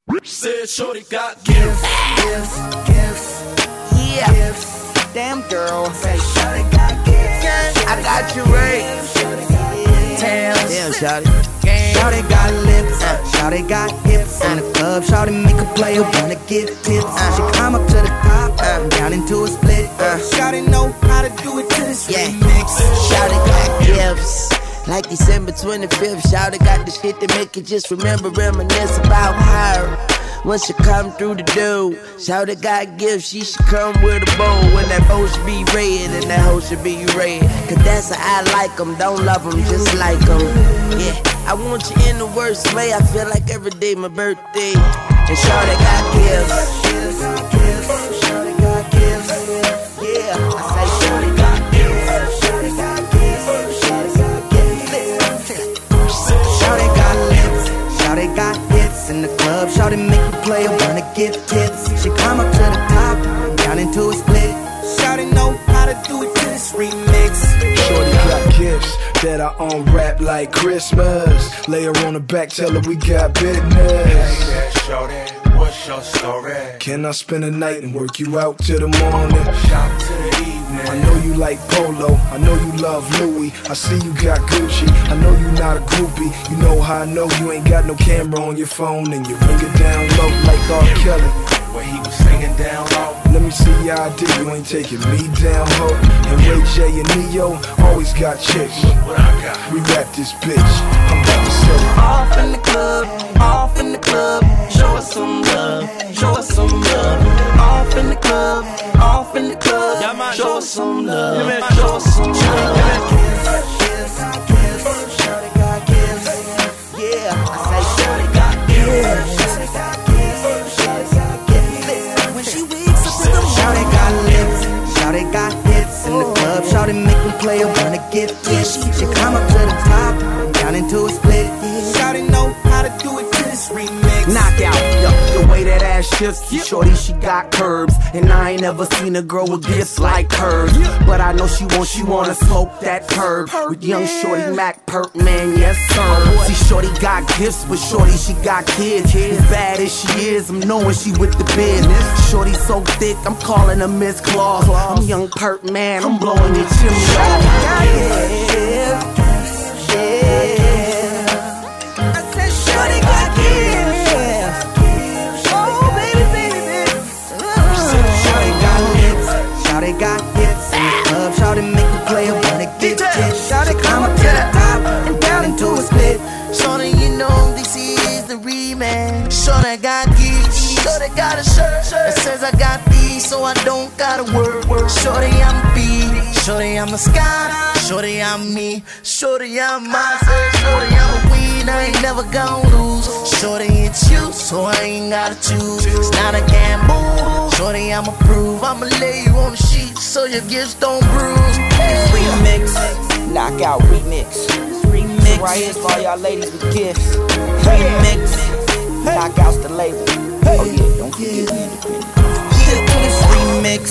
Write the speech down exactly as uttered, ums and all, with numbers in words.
Said shorty got gifts, gifts, gifts, yeah, gifts. Damn girl, say shorty got gifts. I got you right. Damn, damn, shorty. Shorty got lips, uh, shorty got hips. In the club, shorty make a player wanna give tips. Uh, she climb up to the top, uh, down into a split. Uh, shorty know how to do it to this yeah. remix. Shorty got gifts. Like December twenty-fifth, shawty got the shit to make you just remember, reminisce about her. When she come through the door, shawty got gifts, she should come with a bow. When that bow should be red and that hoe should be red. Cause that's how I like them, don't love them, just like them. Yeah, I want you in the worst way, I feel like every day my birthday. And shawty got gifts. Shawty got gifts. Yeah, I say shawty got gifts. Shawty got gifts. Shawty got lips, shawty got hits. In the club, shawty make a player wanna give tips. She climb up to the top, down into a split. Shawty know how to do it to this remix. Shorty got gifts that I unwrap like Christmas. Lay her on the back, tell her we got business. Hey there, shorty, what's your story? Can I spend the night and work you out till the morning? Shop to the evening. I know you like Polo, I know you love Louis. I see you got Gucci, I know you not a groupie. You know how I know you ain't got no camera on your phone. And you bring it down low like R. Kelly. Where he was singing down low. Let me see how I did, you ain't taking me down, ho. And Ray J and Neo always got chicks. Look what I got. We rap this bitch, I'm about to set it off in the club, off in the club. Show us some love, show us some love. Off in the club, off in the club. Show us some love, show us some love. Shawty got gifts. Yeah, I say shawty got gifts. Shawty got gifts. Shawty got gifts. When she wakes up in the morning, shawty got lips, shawty got hits. In the club, shawty make them play her wanna give tips. She climb up to the top, down into a split. Shawty know how to do it to this remix. Knockout, yo, the way that ass shifts, shorty, she got curves. And I ain't ever seen a girl with gifts like hers. But I know she wants, she wanna smoke that curb. With young shorty Mac Perk, man, yes sir. See, shorty got gifts, but shorty, she got kids. As bad as she is, I'm knowing she with the business. Shorty so thick, I'm calling her Miss Claus. I'm young Perk, man, I'm blowing your chimney off. Yeah, yeah. Shawty got gifts. Oh, baby, baby, baby. Shawty got lips, shawty got hits. In the club, shawty make a player wanna get tips. Shawty climb up to the top and down into a split. Shorty, you know this is the rematch. Shorty got gifts. Shorty got a shirt that says I got these, so I don't gotta work. Shorty, I'm a bee. Shorty, I'm a sky. Shorty, I'm me. Shorty, I'm myself. Shorty, I'm a queen. I ain't never gonna lose. Shorty, it's you, so I ain't gotta choose. It's not a gamble. Shorty, I'ma prove. I'ma lay you on the sheet so your gifts don't bruise. Remix, knockout remix. Remix. Right here's for all y'all ladies with gifts. Remix, knockouts the label. Oh yeah, don't forget the independent. Remix,